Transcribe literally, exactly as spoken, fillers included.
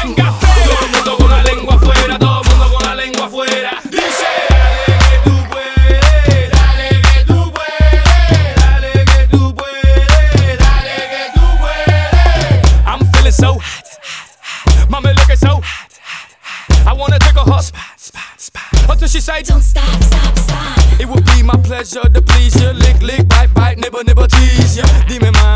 tenga fe. Todo el mundo con la lengua afuera, todo el mundo con la lengua afuera. Dice, dale que tú puedes, dale que tú puedes, dale que tú puedes, dale que tú puedes. I'm feeling so hot, mami looking so hot. I wanna take a hot spot, spot, spot. Until she say, don't stop, stop, stop. It would be my pleasure to please you. Lick, lick, bite, bite, nibble, nibble, tease ya. Dime más.